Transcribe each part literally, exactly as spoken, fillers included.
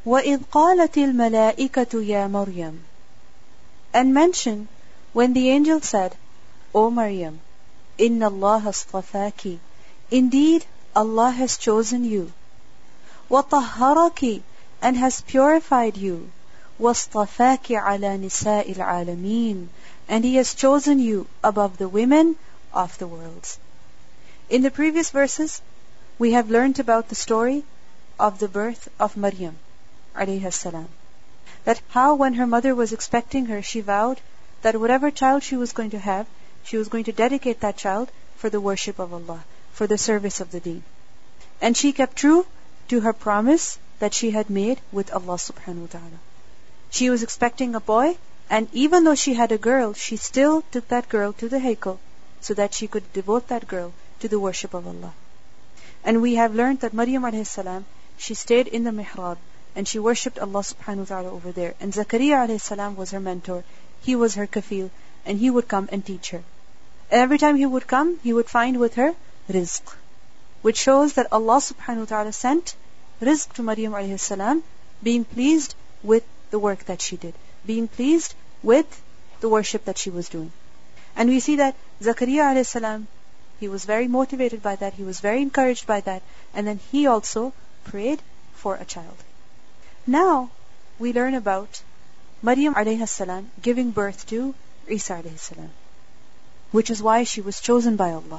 وَإِذْ قَالَتِ الْمَلَائِكَةُ يَا مَرْيَمُ. And mention when the angel said, O Maryam, إِنَّ اللَّهَ اصْطَفَاكِ. Indeed, Allah has chosen you. وَطَهَّرَكِ. And has purified you. وَاصْطَفَاكِ عَلَى نِسَاءِ الْعَالَمِينَ. And He has chosen you above the women of the worlds. In the previous verses, we have learnt about the story of the birth of Maryam alayha salam. That how when her mother was expecting her, she vowed that whatever child she was going to have, she was going to dedicate that child for the worship of Allah, for the service of the deen. And she kept true to her promise that she had made with Allah subhanahu wa ta'ala. She was expecting a boy, and even though she had a girl, she still took that girl to the Haykal so that she could devote that girl to the worship of Allah. And we have learned that Maryam alayhi salam, she stayed in the mihrab and she worshipped Allah subhanahu wa ta'ala over there. And Zakaria alayhi salam was her mentor. He was her kafil, and he would come and teach her. And every time he would come, he would find with her rizq, which shows that Allah subhanahu wa ta'ala sent rizq to Maryam alayhi salam, being pleased with the work that she did, being pleased with the worship that she was doing. And we see that Zakaria alayhi salam, he was very motivated by that, he was very encouraged by that, and then he also prayed for a child. Now, we learn about Maryam alayhi salam giving birth to Isa alayhi salam, which is why she was chosen by Allah.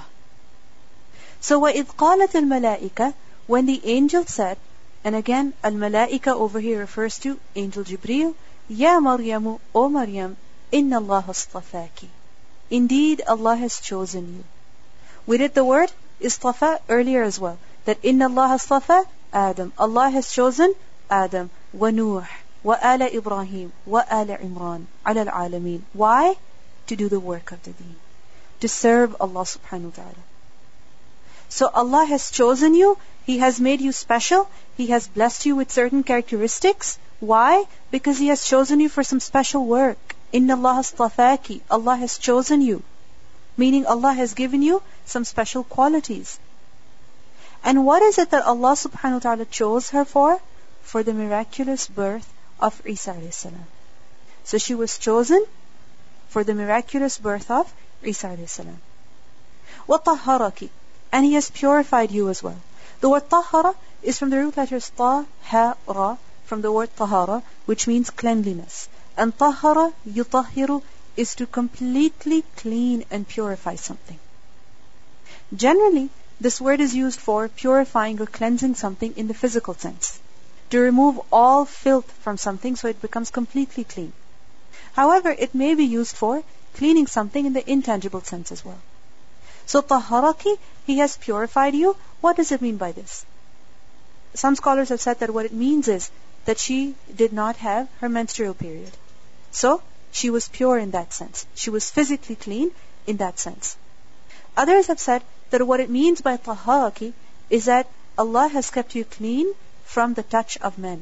So, وَإِذْ قَالَتِ الْمَلَائِكَةِ, when the angel said, and again, al-malaika over here refers to Angel Jibreel, Ya Maryamu, O Maryam, Inna Allah astafaaki. Indeed, Allah has chosen you. We did the word istafa earlier as well, that Inna Allah astafa Adam. Allah has chosen Adam, wa Nuh, wa ala Ibrahim, wa ala Imran, ala al-alamin. Why? To do the work of the deen, to serve Allah subhanahu wa ta'ala. So Allah has chosen you, He has made you special, He has blessed you with certain characteristics. Why? Because He has chosen you for some special work. Inna Allah astafaaki. Allah has chosen you. Meaning Allah has given you some special qualities. And what is it that Allah subhanahu wa ta'ala chose her for? For the miraculous birth of Isa alayhi salam. So she was chosen for the miraculous birth of Isa alayhi salam. وَطَهَّرَكِ. And He has purified you as well. The word tahara is from the root letters ta, ha, ra, from the word tahara, which means cleanliness. And tahara, yutahiru, is to completely clean and purify something. Generally, this word is used for purifying or cleansing something in the physical sense, to remove all filth from something so it becomes completely clean. However, it may be used for cleaning something in the intangible sense as well. So, taharaki, He has purified you. What does it mean by this? Some scholars have said that what it means is that she did not have her menstrual period. So, she was pure in that sense. She was physically clean in that sense. Others have said that what it means by taharaki is that Allah has kept you clean from the touch of men.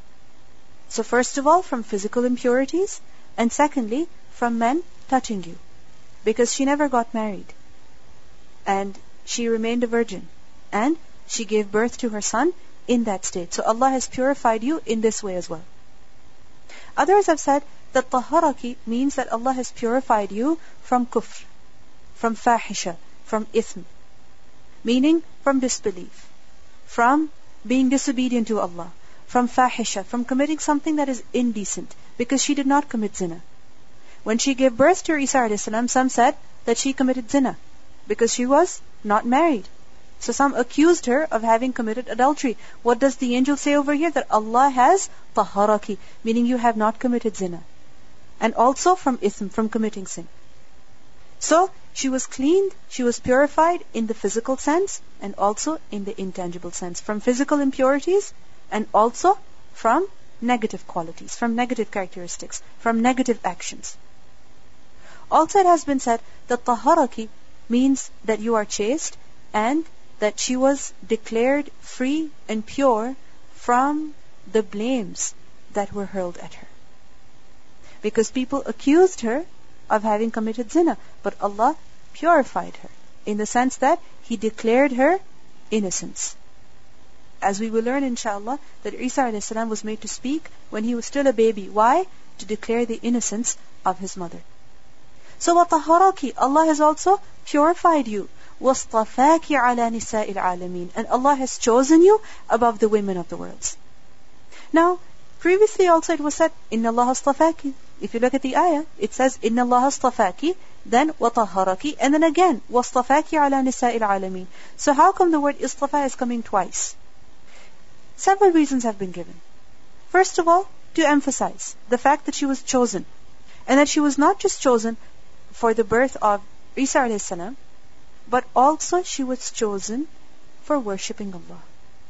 So first of all, from physical impurities, and secondly, from men touching you. Because she never got married. And she remained a virgin. And she gave birth to her son in that state. So Allah has purified you in this way as well. Others have said that taharaki means that Allah has purified you from kufr, from fahisha, from ithm, meaning from disbelief, from being disobedient to Allah, from fahisha, from committing something that is indecent, because she did not commit zina. When she gave birth to Isa alayhi salam, some said that she committed zina, because she was not married. So some accused her of having committed adultery. What does the angel say over here? That Allah has taharaki, meaning you have not committed zina. And also from ithm, from committing sin. So, she was cleaned, she was purified in the physical sense and also in the intangible sense. From physical impurities and also from negative qualities, from negative characteristics, from negative actions. Also it has been said that taharaki means that you are chaste and that she was declared free and pure from the blames that were hurled at her. Because people accused her of having committed zina, but Allah purified her in the sense that He declared her innocence. As we will learn inshallah, that Isa alayhi salam was made to speak when he was still a baby. Why? To declare the innocence of his mother. So وَطَهَّرَكِ, Allah has also purified you. وَاصْطَفَاكِ عَلَى نِسَاءِ الْعَالَمِينَ, and Allah has chosen you above the women of the worlds. Now, previously also it was said, إِنَّ اللَّهَ اصْطَفَاكِ. If you look at the ayah, it says, إِنَّ اللَّهَ اصْطَفَاكِ, then وَطَهَّرَكِ, and then again, وَاصْطَفَاكِ عَلَى نِسَاءِ الْعَالَمِينَ. So how come the word istafa is coming twice? Several reasons have been given. First of all, to emphasize the fact that she was chosen, and that she was not just chosen for the birth of Isa alayhi salam, but also she was chosen for worshipping Allah.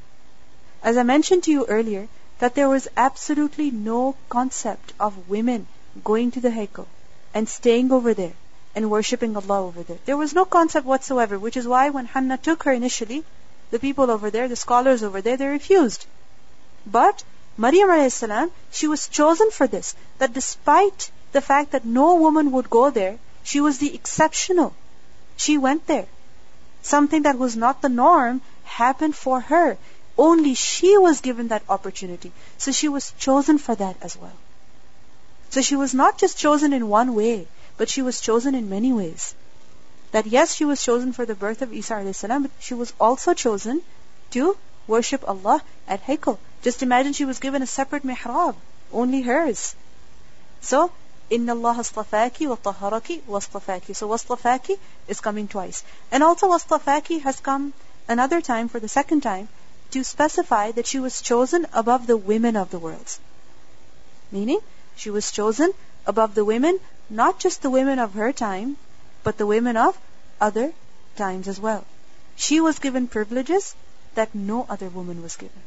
As I mentioned to you earlier, that there was absolutely no concept of women going to the Haikal and staying over there and worshipping Allah over there. There was no concept whatsoever, which is why when Hannah took her initially, the people over there, the scholars over there, they refused. But Maryam alayhi salam, she was chosen for this, that despite the fact that no woman would go there, she was the exceptional. She went there. Something that was not the norm happened for her. Only she was given that opportunity. So she was chosen for that as well. So she was not just chosen in one way, but she was chosen in many ways. That yes, she was chosen for the birth of Isa alayhi salam, but she was also chosen to worship Allah at Haikal. Just imagine she was given a separate mihrab, only hers. So, Inna Allah astafaki wa taharaki wa astafaki. So wastafaki is coming twice. And also wastafaki has come another time, for the second time, to specify that she was chosen above the women of the world. Meaning, she was chosen above the women, not just the women of her time, but the women of other times as well. She was given privileges that no other woman was given.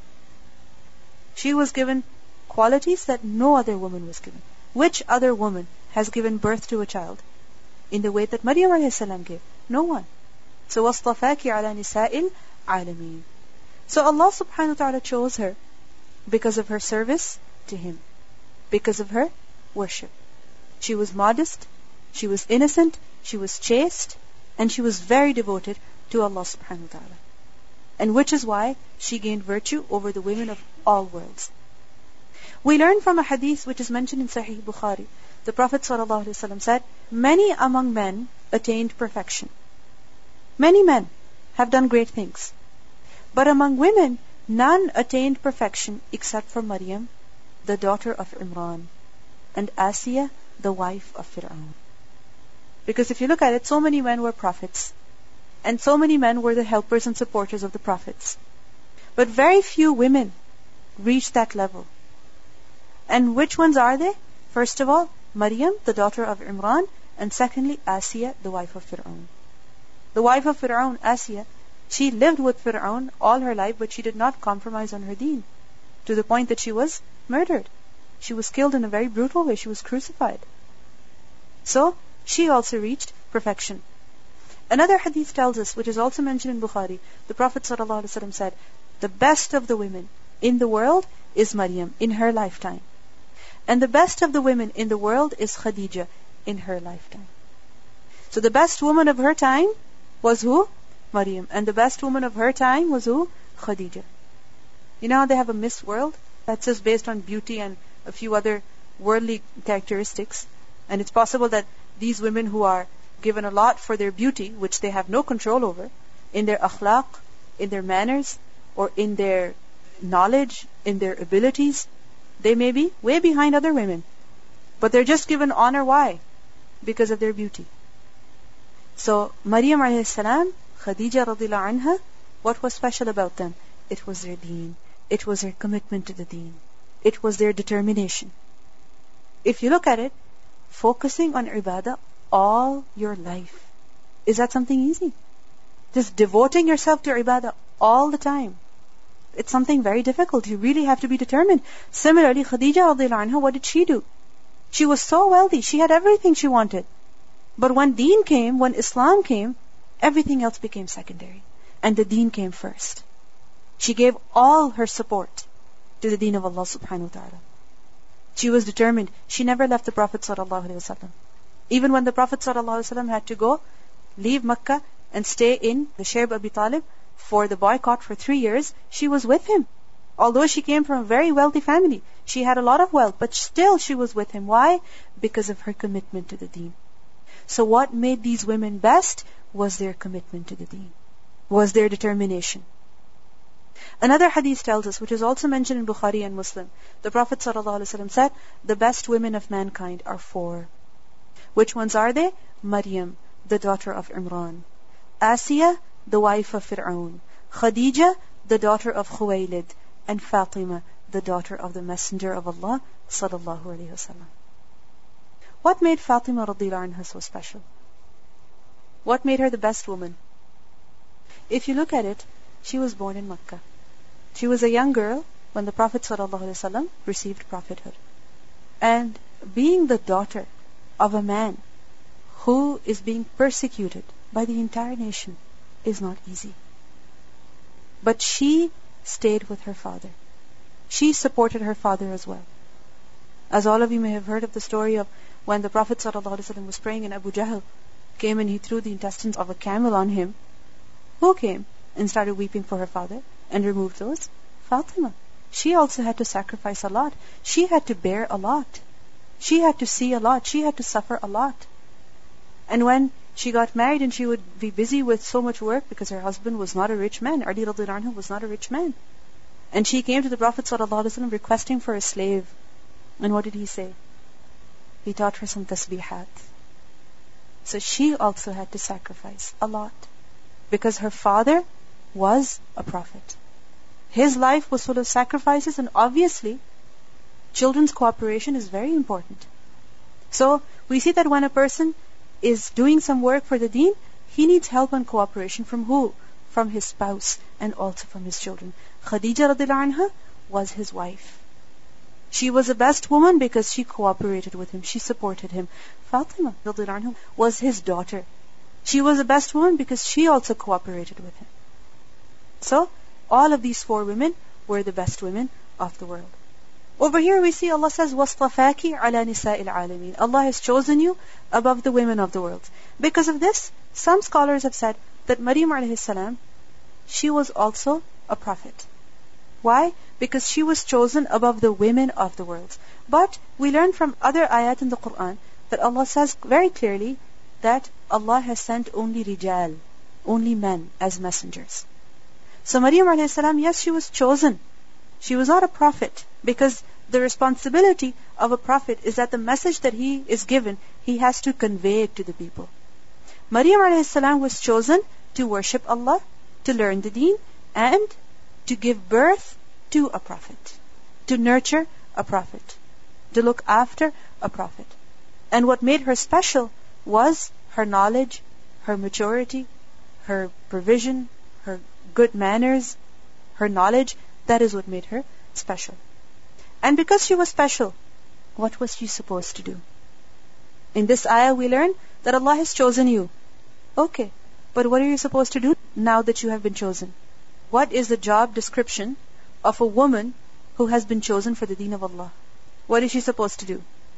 She was given qualities that no other woman was given. Which other woman has given birth to a child in the way that Maryam alayhi salam gave? No one. So وَاصْطَفَاكِ عَلَى نِسَاءِ الْعَالَمِينَ. So Allah subhanahu wa ta'ala chose her because of her service to Him, because of her worship. She was modest, she was innocent, she was chaste, and she was very devoted to Allah subhanahu wa ta'ala. And which is why she gained virtue over the women of all worlds. We learn from a hadith which is mentioned in Sahih Bukhari. The Prophet ﷺ said, many among men attained perfection. Many men have done great things. But among women, none attained perfection except for Maryam, the daughter of Imran, and Asiya, the wife of Fir'aun. Because if you look at it, so many men were prophets, and so many men were the helpers and supporters of the prophets. But very few women reached that level. And which ones are they? First of all, Maryam, the daughter of Imran, and secondly, Asiya, the wife of Fir'aun. The wife of Fir'aun, Asiya, she lived with Fir'aun all her life, but she did not compromise on her deen, to the point that she was murdered. She was killed in a very brutal way. She was crucified. So, she also reached perfection. Another hadith tells us, which is also mentioned in Bukhari, the Prophet ﷺ said, the best of the women in the world is Maryam in her lifetime. And the best of the women in the world is Khadija in her lifetime. So the best woman of her time was who? Maryam. And the best woman of her time was who? Khadija. You know how they have a Miss World? That's just based on beauty and a few other worldly characteristics. And it's possible that these women who are given a lot for their beauty, which they have no control over, in their akhlaq, in their manners, or in their knowledge, in their abilities, they may be way behind other women. But they're just given honor. Why? Because of their beauty. So, Maryam alayhi salam, Khadija radhiyallahu anha, what was special about them? It was their deen. It was their commitment to the deen. It was their determination. If you look at it, focusing on ibadah all your life, is that something easy? Just devoting yourself to ibadah all the time. It's something very difficult. You really have to be determined. Similarly, Khadija radhiyallahu anha, what did she do? She was so wealthy. She had everything she wanted. But when deen came, when Islam came, everything else became secondary. And the deen came first. She gave all her support to the deen of Allah subhanahu wa ta'ala. She was determined. She never left the Prophet sallallahu alaihi wasallam. Even when the Prophet sallallahu alaihi wasallam had to go, leave Makkah and stay in the Shaib Abi Talib, for the boycott for three years, she was with him. Although she came from a very wealthy family, she had a lot of wealth, but still she was with him. Why? Because of her commitment to the deen. So what made these women best was their commitment to the deen, was their determination. Another hadith tells us, which is also mentioned in Bukhari and Muslim, the Prophet ﷺ said, the best women of mankind are four. Which ones are they? Maryam, the daughter of Imran; Asiya, the wife of Fir'aun; Khadija, the daughter of Khuwaylid; and Fatima, the daughter of the Messenger of Allah sallallahu alaihi wasallam. What made Fatima radhiyallahu anha so special? What made her the best woman? If you look at it, she was born in Makkah. She was a young girl when the Prophet sallallahu alaihi wasallam received prophethood. And being the daughter of a man who is being persecuted by the entire nation is not easy. But she stayed with her father. She supported her father as well. As all of you may have heard of the story of when the Prophet ﷺ was praying and Abu Jahl came and he threw the intestines of a camel on him. Who came and started weeping for her father and removed those? Fatima. She also had to sacrifice a lot. She had to bear a lot. She had to see a lot. She had to suffer a lot. And when she got married and she would be busy with so much work because her husband was not a rich man, Ali radhiyallahu anhu was not a rich man. And she came to the Prophet ﷺ requesting for a slave. And what did he say? He taught her some tasbihat. So she also had to sacrifice a lot. Because her father was a prophet. His life was full of sacrifices, and obviously children's cooperation is very important. So we see that when a person is doing some work for the deen, he needs help and cooperation from who? From his spouse and also from his children. Khadija radhiyallahu anha was his wife. She was the best woman because she cooperated with him. She supported him. Fatima radhiyallahu anha was his daughter. She was the best woman because she also cooperated with him. So, all of these four women were the best women of the world. Over here we see Allah says, وَاصْطَفَاكِ عَلَى نِسَاءِ الْعَالَمِينَ. Allah has chosen you above the women of the world. Because of this, some scholars have said that Maryam alayhi salam, she was also a prophet. Why? Because she was chosen above the women of the world. But we learn from other ayat in the Quran that Allah says very clearly that Allah has sent only rijal, only men as messengers. So Maryam alayhi salam, yes, she was chosen. She was not a prophet, because the responsibility of a prophet is that the message that he is given, he has to convey it to the people. Maryam alayhi salam was chosen to worship Allah, to learn the deen, and to give birth to a prophet, to nurture a prophet, to look after a prophet. And what made her special was her knowledge, her maturity, her provision, her good manners, her knowledge. That is what made her special. And because she was special, what was she supposed to do? In this ayah we learn that Allah has chosen you. Okay, but what are you supposed to do now that you have been chosen? What is the job description of a woman who has been chosen for the deen of Allah? What is she supposed to do?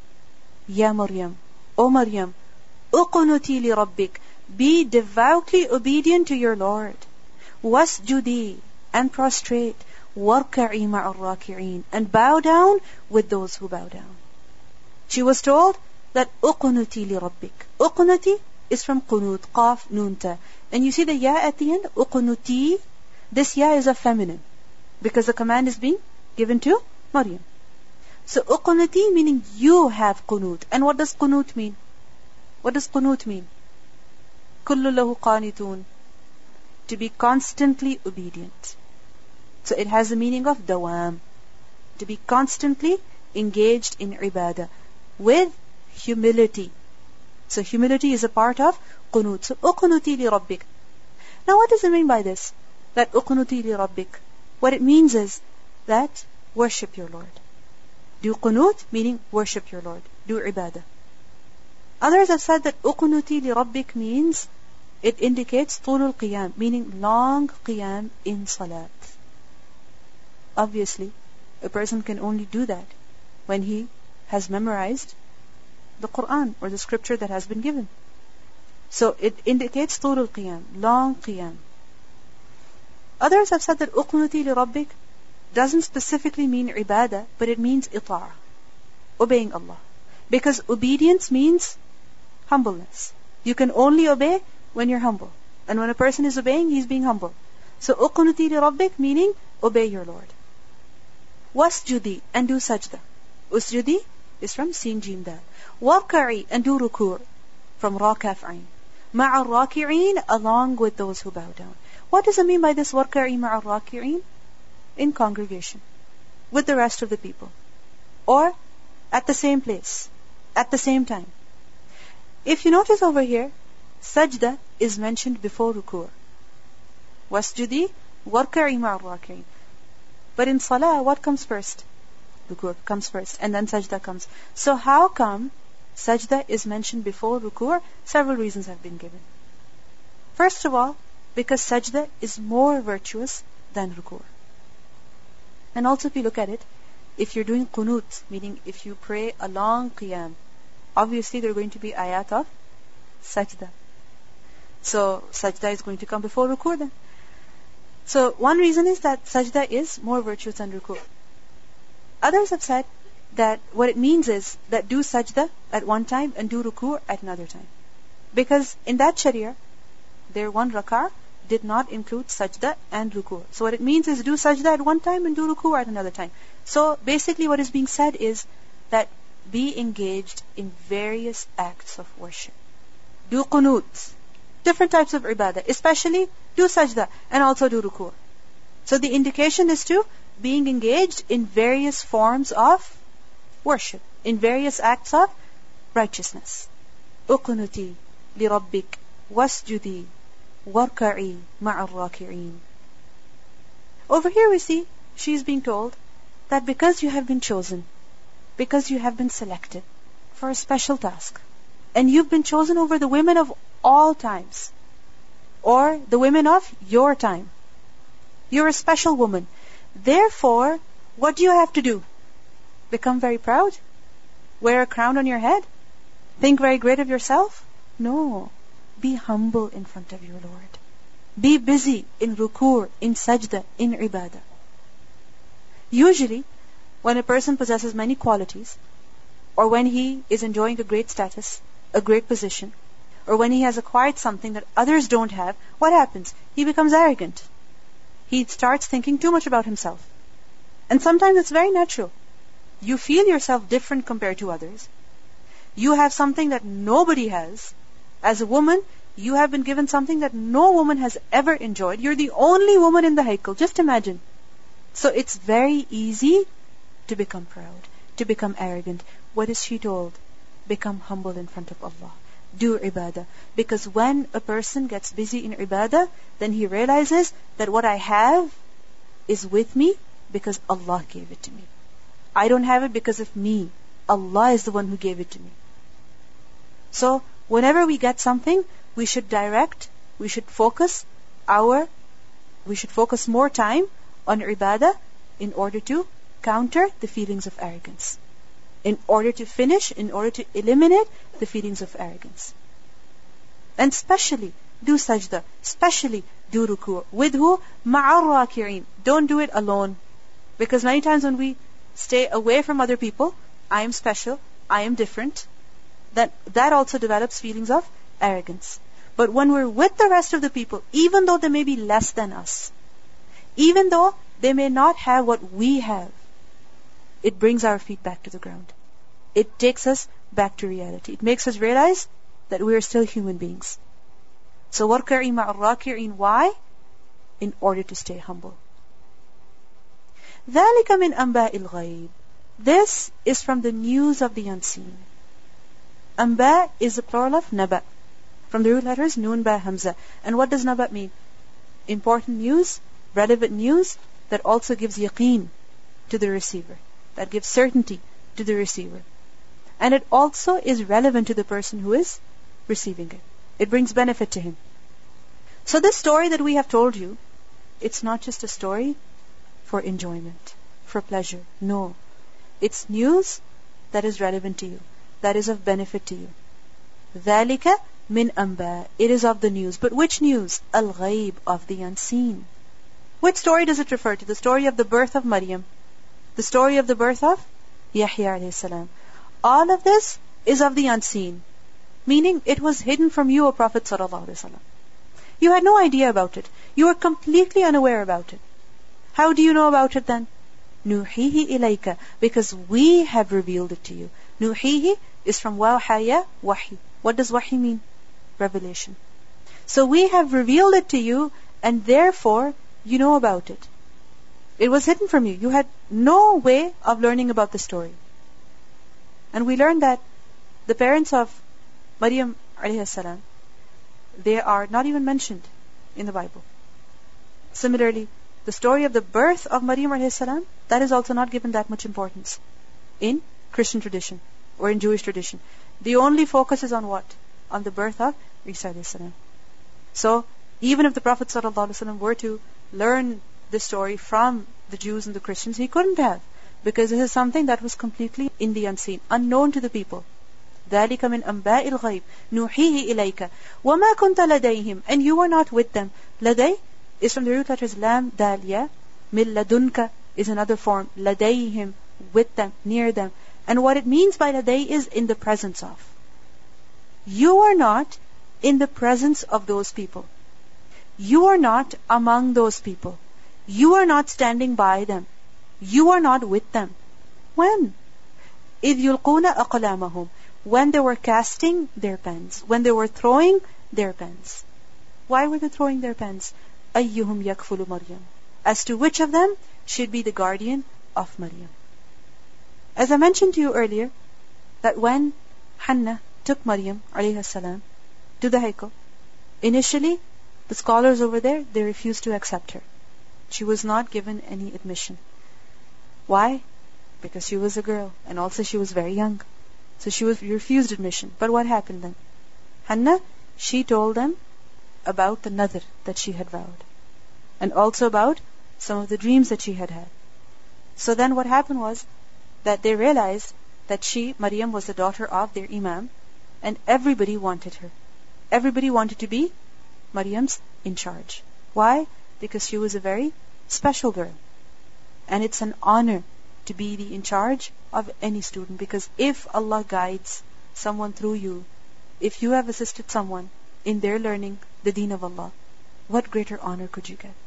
Ya Maryam, O Maryam, uqnuti li rabbik, be devoutly obedient to your Lord. Wasjudi, and prostrate. Warka'i ma'ar raki'in, and bow down with those who bow down. She was told that uqnuti li rabbik. Uqnuti is from qunut, qaf, nun, ta. And you see the ya at the end, uqnuti. This ya is a feminine, because the command is being given to Maryam. So uqnuti meaning you have qunut. And what does qunut mean? What does qunut mean? Kullu lahu qanitun. To be constantly obedient. So it has the meaning of dawam. To be constantly engaged in ibadah with humility. So humility is a part of qunut. So uqnuti li rabbik. Now what does it mean by this? That uqnuti li rabbik. What it means is that worship your Lord. Do qunut meaning worship your Lord. Do ibadah. Others have said that uqnuti li rabbik means it indicates tulul qiyam, meaning long qiyam in salat. Obviously, a person can only do that when he has memorized the Quran or the scripture that has been given. So it indicates tulul qiyam, long qiyam. Others have said that uqnuti li rabbik doesn't specifically mean ibadah, but it means ita'a, obeying Allah. Because obedience means humbleness. You can only obey when you're humble. And when a person is obeying, he's being humble. So uqnuti li rabbik meaning obey your Lord. Wasjudi, and do sajda. Usjudi is from sin jim dal. Warka'i, and do ruku' from ra kaf ain. Ma'a raki'in, along with those who bow down. What does it mean by this warka'i ma'a raki'in? In congregation, with the rest of the people. Or at the same place, at the same time. If you notice over here, sajda is mentioned before ruku'. Wasjudi, warka'i ma'a raki'in. But in salah, what comes first? Ruku' comes first, and then sajda comes. So how come sajda is mentioned before ruku'? Several reasons have been given. First of all, because sajda is more virtuous than ruku'. And also if you look at it, if you're doing qunut, meaning if you pray a long qiyam, obviously there are going to be ayat of sajda. So sajda is going to come before ruku' then. So one reason is that sajda is more virtuous than ruku'. Others have said that what it means is that do sajda at one time and do ruku' at another time. Because in that sharia, their one rak'ah did not include sajda and ruku'. So what it means is do sajda at one time and do ruku' at another time. So basically what is being said is that be engaged in various acts of worship. Do qunut, different types of ibadah, especially do sajda and also do ruku'. So the indication is to being engaged in various forms of worship, in various acts of righteousness. Uqnuti li rabbik wasjudi warka'i ma'ar raki'in. Over here we see she is being told that because you have been chosen, because you have been selected for a special task, and you've been chosen over the women of all times, or the women of your time, you're a special woman. Therefore, what do you have to do? Become very proud? Wear a crown on your head? Think very great of yourself? No. Be humble in front of your Lord. Be busy in ruku', in sajda, in ibadah. Usually, when a person possesses many qualities, or when he is enjoying a great status, a great position, or when he has acquired something that others don't have, what happens? He becomes arrogant. He starts thinking too much about himself. And sometimes it's very natural. You feel yourself different compared to others. You have something that nobody has. As a woman, you have been given something that no woman has ever enjoyed. You're the only woman in the haikal. Just imagine. So it's very easy to become proud, to become arrogant. What is she told? Become humble in front of Allah. Do ibadah. Because when a person gets busy in ibadah, then he realizes that what I have is with me because Allah gave it to me. I don't have it because of me. Allah is the one who gave it to me. So, whenever we get something, we should direct, we should focus our, we should focus more time on ibadah in order to counter the feelings of arrogance. In order to finish, in order to eliminate the feelings of arrogance. And especially, do sajda. Especially, do ruku'. With who? Ma'ar raki'in. Don't do it alone. Because many times when we stay away from other people, I am special, I am different, that, that also develops feelings of arrogance. But when we're with the rest of the people, even though they may be less than us, even though they may not have what we have, it brings our feet back to the ground. It takes us back to reality. It makes us realize that we are still human beings. So warka'i ma'ar raki'in. Why? In order to stay humble. ذَلِكَ مِنْ أَنْبَاءِ الْغَيْبِ. This is from the news of the unseen. Anba is the plural of naba, from the root letters nun ba hamza. And what does naba mean? Important news, relevant news that also gives yaqeen to the receiver, that gives certainty to the receiver. And it also is relevant to the person who is receiving it. It brings benefit to him. So this story that we have told you, it's not just a story for enjoyment, for pleasure. No. It's news that is relevant to you, that is of benefit to you. ذَلِكَ مِنْ أَنْبَاءِ. It is of the news. But which news? Al-Ghayb, of the unseen. Which story does it refer to? The story of the birth of Maryam. The story of the birth of Yahya alayhi salam. All of this is of the unseen. Meaning it was hidden from you, O Prophet sallallahu alaihi wasallam. You had no idea about it. You were completely unaware about it. How do you know about it then? Nuhihi ilayka, because we have revealed it to you. Nuhihi is from wahaya, wahi. What does wahi mean? Revelation. So we have revealed it to you, and therefore you know about it. It was hidden from you. You had no way of learning about the story. And we learned that the parents of Maryam alayhi salam, they are not even mentioned in the Bible. Similarly, the story of the birth of Maryam alayhi salam, that is also not given that much importance in Christian tradition or in Jewish tradition. The only focus is on what? On the birth of Isa alayhi salam. So, even if the Prophet sallallahu alaihi wasallam were to learn this story from the Jews and the Christians, he couldn't have, because this is something that was completely in the unseen, unknown to the people. ذَلِكَ مِنْ أَنْبَاءِ الْغَيْبِ نُوحِيهِ إِلَيْكَ وَمَا كُنْتَ لَدَيْهِمْ, and you were not with them. Laday is from the root letters lam, dal, ya. Min ladunka is another form. Ladayhim, with them, near them. And what it means by laday is in the presence of. You are not in the presence of those people. You are not among those people. You are not standing by them. You are not with them. When? إِذْ يُلْقُونَ أَقْلَامَهُمْ, when they were casting their pens, when they were throwing their pens. Why were they throwing their pens? أَيُّهُمْ يَكْفُلُ مَرْيَمْ, as to which of them should be the guardian of Maryam. As I mentioned to you earlier, that when Hannah took Maryam alayhi salam to the Haikal, initially the scholars over there, they refused to accept her. She was not given any admission. Why? Because she was a girl, and also she was very young. So she was refused admission. But what happened then? Hannah, she told them about the nadr that she had vowed, and also about some of the dreams that she had had. So then what happened was that they realized that she, Maryam, was the daughter of their Imam, and everybody wanted her. Everybody wanted to be Maryam's in charge. Why? Because she was a very special girl. And it's an honor to be the in charge of any student, because if Allah guides someone through you, if you have assisted someone in their learning the deen of Allah, what greater honor could you get?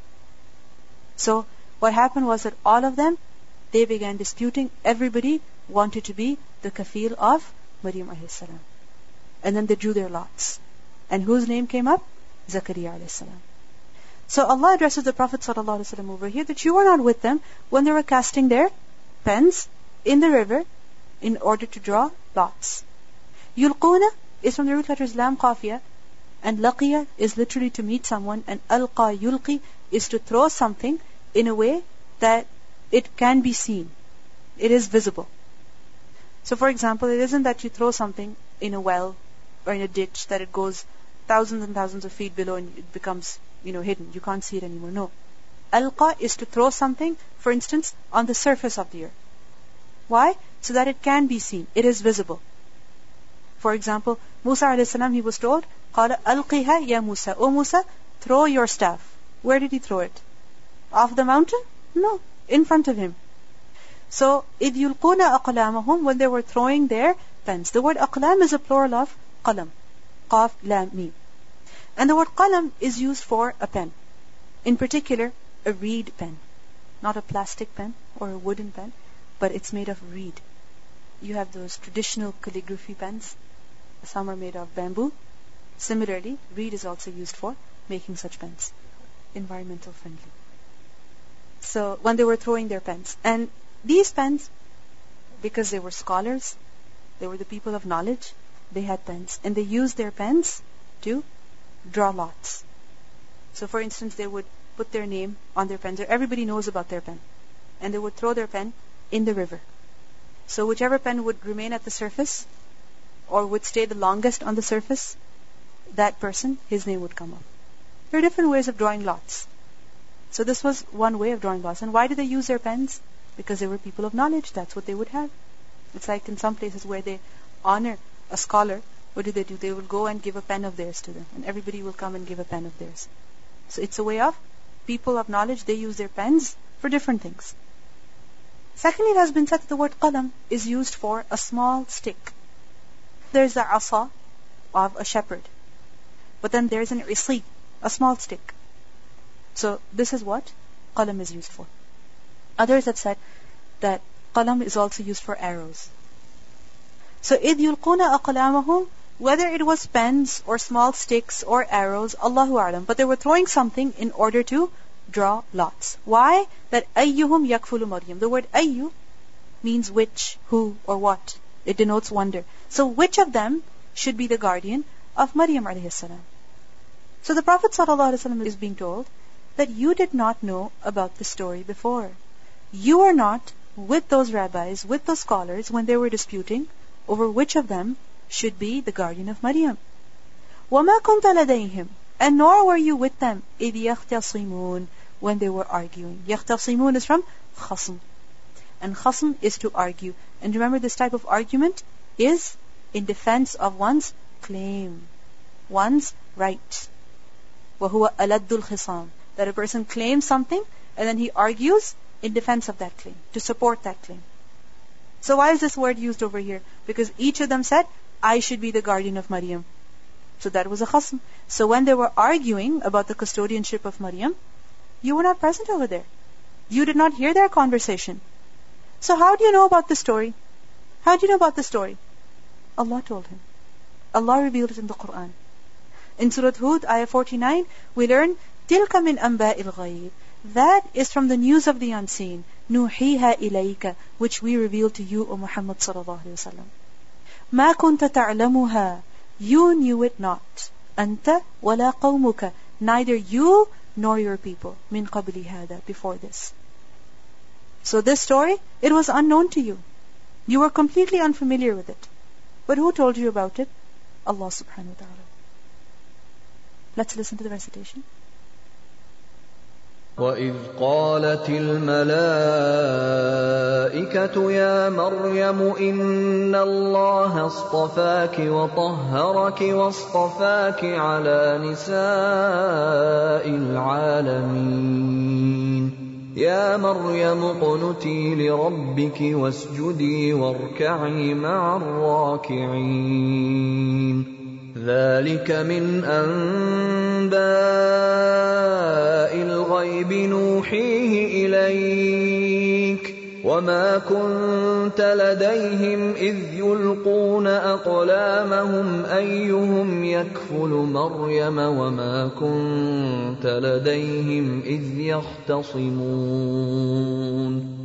So what happened was that all of them, they began disputing. Everybody wanted to be the kafil of Maryam alayhi salam. And then they drew their lots. And whose name came up? Zakaria alayhi salam. So Allah addresses the Prophet sallallahu alaihi wasallam over here that you were not with them when they were casting their pens in the river in order to draw lots. Yulquna is from the root letters lam qafiya, and laqiya is literally to meet someone, and alqa yulqi is to throw something in a way that it can be seen. It is visible. So for example, it isn't that you throw something in a well or in a ditch that it goes thousands and thousands of feet below and it becomes, you know, hidden. You can't see it anymore. No. Alqa is to throw something, for instance, on the surface of the earth. Why? So that it can be seen. It is visible. For example, Musa alayhi salam, he was told, قَالَ أَلْقِهَا يَا Musa. O Musa, throw your staff. Where did he throw it? Off the mountain? No. In front of him. So, إِذْ يُلْقُونَ أَقْلَامَهُمْ, when they were throwing their pens. The word aqlam is a plural of qalam. Qaf, lam, mim. And the word qalam is used for a pen. In particular, a reed pen. Not a plastic pen or a wooden pen, but it's made of reed. You have those traditional calligraphy pens. Some are made of bamboo. Similarly, reed is also used for making such pens. Environmental friendly. So, when they were throwing their pens. And these pens, because they were scholars, they were the people of knowledge, they had pens. And they used their pens to draw lots. So, for instance, they would put their name on their pens. Everybody knows about their pen. And they would throw their pen in the river. So, whichever pen would remain at the surface or would stay the longest on the surface, that person, his name would come up. There are different ways of drawing lots. So this was one way of drawing lots. And why did they use their pens? Because they were people of knowledge. That's what they would have. It's like in some places where they honor a scholar, what do they do? They will go and give a pen of theirs to them. And everybody will come and give a pen of theirs. So it's a way of people of knowledge, they use their pens for different things. Secondly, it has been said that the word qalam is used for a small stick. There's the asa of a shepherd. But then there's an isli, a small stick. So this is what qalam is used for. Others have said that qalam is also used for arrows. So إِذْ يُلْقُونَ أَقْلَامَهُمْ, whether it was pens or small sticks or arrows, Allahu A'lam, but they were throwing something in order to draw lots. Why? That أَيُّهُمْ يَكْفُلُ Maryam. The word ayyu means which, who, or what. It denotes wonder. So which of them should be the guardian of Maryam alayhi salam? So the Prophet sallallahu alaihi wasallam is being told that you did not know about the story before. You were not with those rabbis, with those scholars, when they were disputing over which of them should be the guardian of Maryam. وَمَا كُنْتَ لَدَيْهِمْ, and nor were you with them إِذْ يَخْتَصِمُونَ, when they were arguing. يَخْتَصِمُونَ is from khasm, and khasm is to argue. And remember, this type of argument is in defense of one's claim, one's right. وَهُوَ أَلَدُّ الْخِصَامِ, that a person claims something and then he argues in defense of that claim, to support that claim. So why is this word used over here? Because each of them said, I should be the guardian of Maryam. So that was a khasm. So when they were arguing about the custodianship of Maryam, you were not present over there. You did not hear their conversation. So how do you know about the story? How do you know about the story? Allah told him. Allah revealed it in the Quran. In Surah Hud, ayah forty-nine, we learn, تِلْكَ مِنْ أَنْبَاءِ الْغَيْبِ, that is from the news of the unseen, نُوحِيهَا إِلَيْكَ, which we reveal to you, O Muhammad sallallahu alaihi wasallam. مَا كُنْتَ تَعْلَمُهَا, you knew it not. أَنْتَ وَلَا قَوْمُكَ, neither you nor your people. مِنْ قَبْلِ هَذَا, before this. So this story, it was unknown to you. You were completely unfamiliar with it. But who told you about it? Allah subhanahu wa ta'ala. Let's listen to the recitation. وَإِذْ قَالَتِ الْمَلَائِكَةُ يَا مَرْيَمُ إِنَّ اللَّهَ اصْطَفَاكِ وَطَهَّرَكِ وَاصْطَفَاكِ عَلَى نِسَاءِ الْعَالَمِينَ يَا مَرْيَمُ اقْنُتِي لِرَبِّكِ وَاسْجُدِي وَارْكَعِي مَعَ الرَّاكِعِينَ ذَلِكَ مِنْ أَنْبَاءِ الْغَيْبِ نُوحِيهِ إِلَيْكَ وَمَا كُنْتَ لَدَيْهِمْ إِذْ يُلْقُونَ أَقْلَامَهُمْ أَيُّهُمْ يَكْفُلُ مَرْيَمَ وَمَا كُنْتَ لَدَيْهِمْ إِذْ يَخْتَصِمُونَ.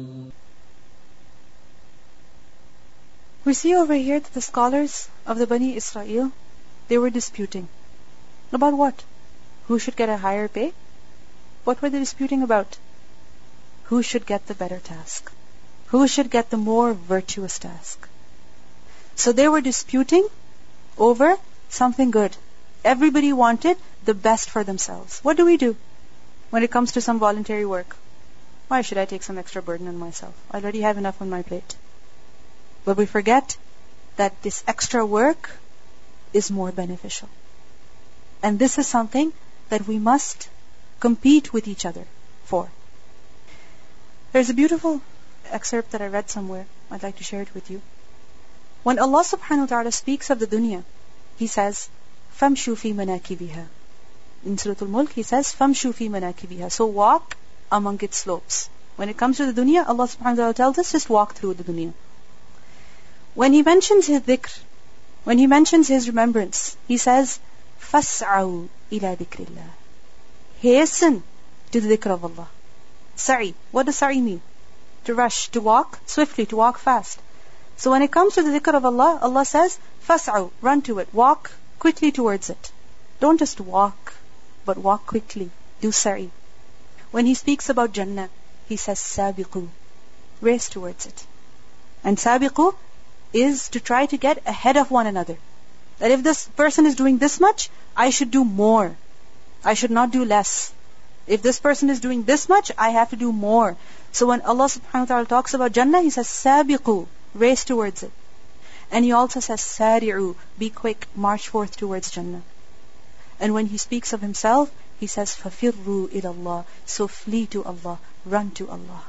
We see over here that the scholars of the Bani Israel, they were disputing. About what? Who should get a higher pay? What were they disputing about? Who should get the better task? Who should get the more virtuous task? So they were disputing over something good. Everybody wanted the best for themselves. What do we do when it comes to some voluntary work? Why should I take some extra burden on myself? I already have enough on my plate. But we forget that this extra work is more beneficial. And this is something that we must compete with each other for. There's a beautiful excerpt that I read somewhere. I'd like to share it with you. When Allah subhanahu wa ta'ala speaks of the dunya, He says, فَامْشُوا فِي مَنَاكِبِهَا. In Surah Al-Mulk, He says, فَامْشُوا فِي مَنَاكِبِهَا. So walk among its slopes. When it comes to the dunya, Allah subhanahu wa ta'ala tells us, just walk through the dunya. When He mentions His dhikr, when He mentions His remembrance, He says, فَاسْعَوْا إِلَى ذِكْرِ اللَّهِ. Hasten to the dhikr of Allah. Sa'i. What does sa'i mean? To rush, to walk swiftly, to walk fast. So when it comes to the dhikr of Allah, Allah says, فَاسْعَوْا, run to it, walk quickly towards it. Don't just walk, but walk quickly. Do sa'i. When He speaks about Jannah, He says, سَابِقُوا, race towards it. And sabiqu is to try to get ahead of one another. That if this person is doing this much, I should do more. I should not do less. If this person is doing this much, I have to do more. So when Allah subhanahu wa ta'ala talks about Jannah, He says, Sabiqu, race towards it. And He also says, Sari'u, be quick, march forth towards Jannah. And when He speaks of Himself, He says, فَفِرُّوا إِلَى اللَّهِ. So flee to Allah, run to Allah.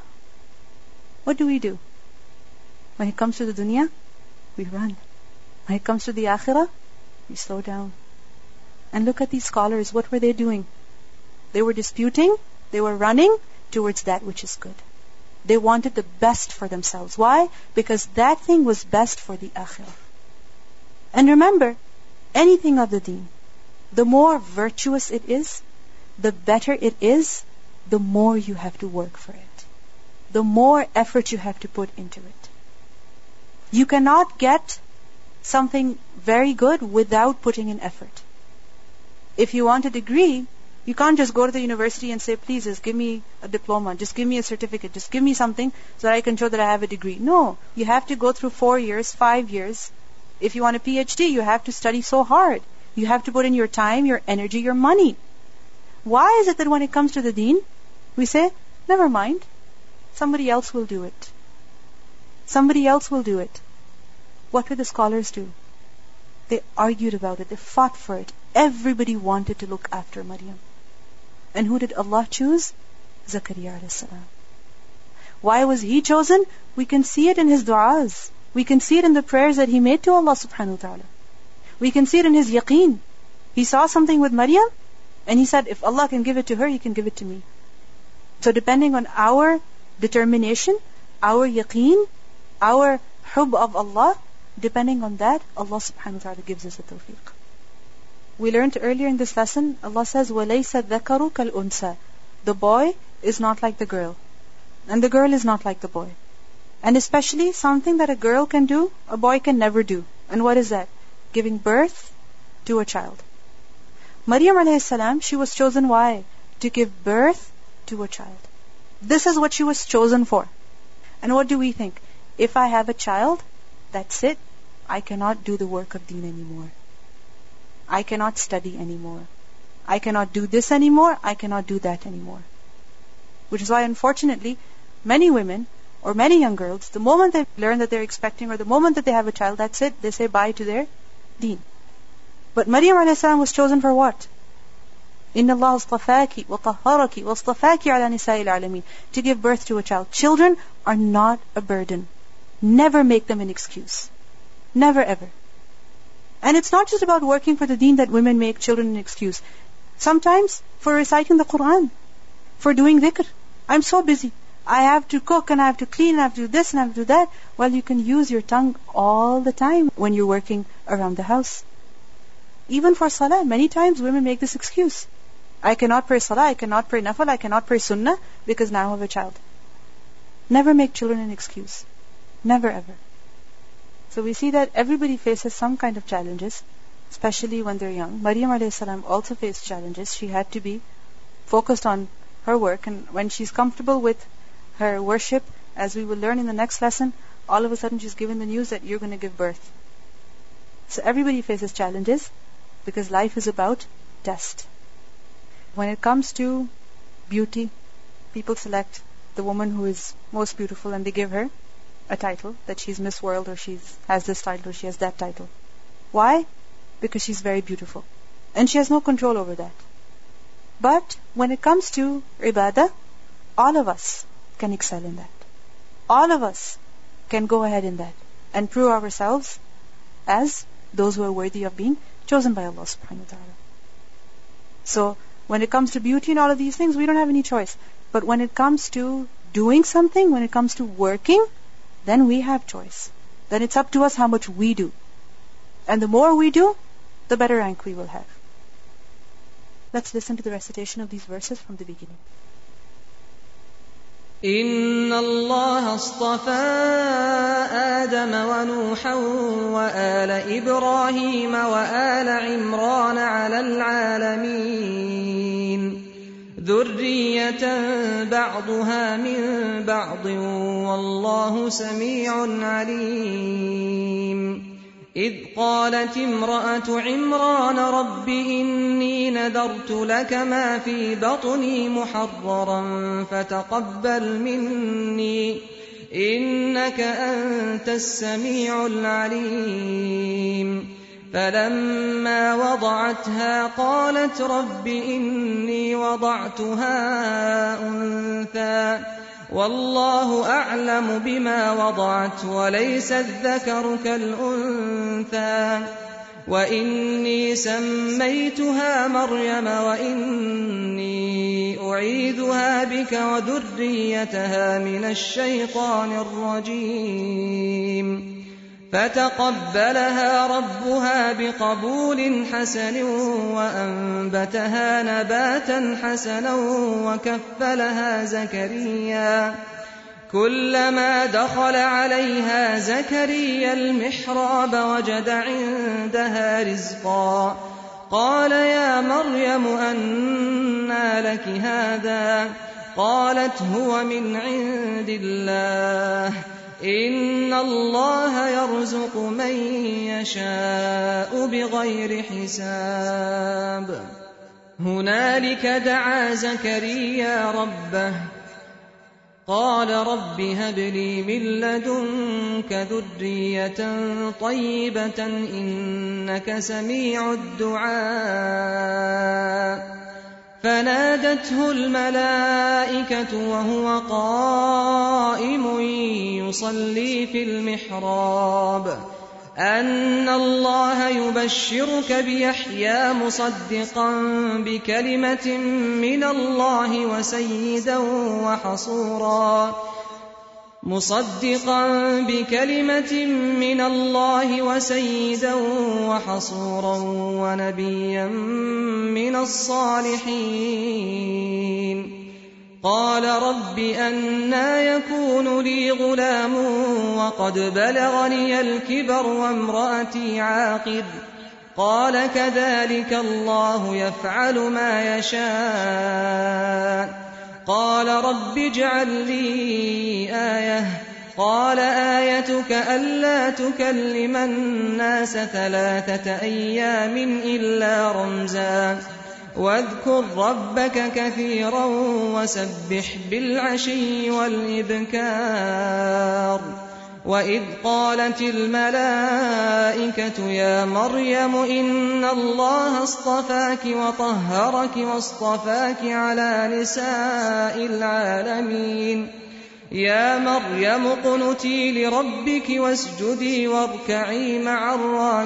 What do we do? When it comes to the dunya, we run. When it comes to the akhirah, we slow down. And look at these scholars, what were they doing? They were disputing, they were running towards that which is good. They wanted the best for themselves. Why? Because that thing was best for the akhirah. And remember, anything of the deen, the more virtuous it is, the better it is, the more you have to work for it. The more effort you have to put into it. You cannot get something very good without putting in effort. If you want a degree, you can't just go to the university and say, please just give me a diploma, just give me a certificate, just give me something so that I can show that I have a degree. No, you have to go through four years, five years. If you want a PhD, you have to study so hard. You have to put in your time, your energy, your money. Why is it that when it comes to the deen, we say, never mind, somebody else will do it. Somebody else will do it. What did the scholars do? They argued about it. They fought for it. Everybody wanted to look after Maryam. And who did Allah choose? Zakaria alayhi salam. Why was he chosen? We can see it in his du'as. We can see it in the prayers that he made to Allah subhanahu wa ta'ala. We can see it in his yaqeen. He saw something with Maryam, and he said, if Allah can give it to her, He can give it to me. So depending on our determination, our yaqeen, our hub of Allah, depending on that, Allah subhanahu wa ta'ala gives us the tawfiq. We learned earlier in this lesson, Allah says, وَلَيْسَ الذَّكَرُ كَالْأُنْسَى. The boy is not like the girl. And the girl is not like the boy. And especially something that a girl can do, a boy can never do. And what is that? Giving birth to a child. Maryam alayhi salam, she was chosen why? To give birth to a child. This is what she was chosen for. And what do we think? If I have a child, that's it. I cannot do the work of deen anymore. I cannot study anymore. I cannot do this anymore. I cannot do that anymore. Which is why, unfortunately, many women or many young girls, the moment they learn that they're expecting or the moment that they have a child, that's it. They say bye to their deen. But Maryam alayhi salam was chosen for what? Inna Allah astafaki wa tahharaki wa astafaki ala nisa'il alamin. To give birth to a child. Children are not a burden. Never make them an excuse. Never ever. And it's not just about working for the deen that women make children an excuse. Sometimes for reciting the Quran, for doing dhikr. I'm so busy. I have to cook and I have to clean and I have to do this and I have to do that. Well, you can use your tongue all the time when you're working around the house. Even for salah, many times women make this excuse. I cannot pray salah, I cannot pray nafal, I cannot pray sunnah because now I have a child. Never make children an excuse. Never ever. So we see that everybody faces some kind of challenges, especially when they're young. Maryam alayhi salam also faced challenges. She had to be focused on her work, and when she's comfortable with her worship, as we will learn in the next lesson, all of a sudden she's given the news that you're going to give birth. So everybody faces challenges because life is about test. When it comes to beauty, people select the woman who is most beautiful and they give her a title, that she's Miss World or she has this title or she has that title. Why? Because she's very beautiful. And she has no control over that. But when it comes to ibadah, all of us can excel in that. All of us can go ahead in that and prove ourselves as those who are worthy of being chosen by Allah subhanahu wa ta'ala. So when it comes to beauty and all of these things, we don't have any choice. But when it comes to doing something, when it comes to working, then we have choice. Then it's up to us how much we do. And the more we do, the better rank we will have. Let's listen to the recitation of these verses from the beginning. إن الله اصطفى آدم ونوحا وآل إبراهيم وآل عمران على العالمين ذرية بعضها من بعض والله سميع عليم إذ قالت امرأة عمران رب إني نذرت لك ما في بطني محررا فتقبل مني إنك أنت السميع العليم فلما وضعتها قالت رب إني وضعتها أنثى والله أعلم بما وضعت وليس الذكر كالأنثى وإني سميتها مريم وإني أعيذها بك وذريتها من الشيطان الرجيم فتقبلها ربها بقبول حسن وأنبتها نباتا حسنا وكفلها زكريا كلما دخل عليها زكريا المحراب وجد عندها رزقا قال يا مريم أنى لك هذا قالت هو من عند الله إن الله يرزق من يشاء بغير حساب هنالك دعا زكريا ربه قال رب هب لي من لدنك ذرية طيبة إنك سميع الدعاء فنادته الملائكة وهو قائم يصلي في المحراب أن الله يبشرك بيحيى مصدقا بكلمة من الله وسيدا وحصورا مصدقا بكلمة من الله وسيدا وحصورا ونبيا من الصالحين قال رب أنى يكون لي غلام وقد بلغني الكبر وامرأتي عاقر قال كذلك الله يفعل ما يشاء قال رب اجعل لي آية قال آيتك ألا تكلم الناس ثلاثة أيام إلا رمزا واذكر ربك كثيرا وسبح بالعشي والإبكار وإذ قالت الملائكة يا مريم إن الله اصطفاك وطهرك واصطفاك على نساء العالمين يا مريم اقنتي لربك واسجدي واركعي مع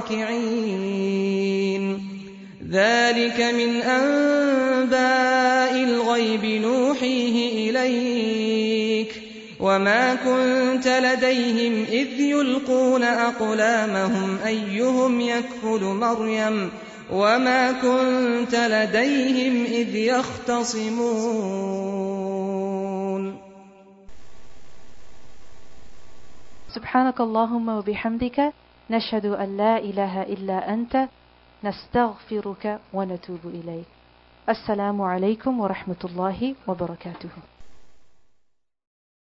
الراكعين ذلك من أنباء الغيب نوحيه إليك وما كنت لديهم إذ يلقون أقلامهم أيهم يكفل مريم وما كنت لديهم إذ يختصمون. سبحانك اللهم وبحمدك نشهد أن لا إله إلا أنت نستغفرك ونتوب إليك. السلام عليكم ورحمة الله وبركاته.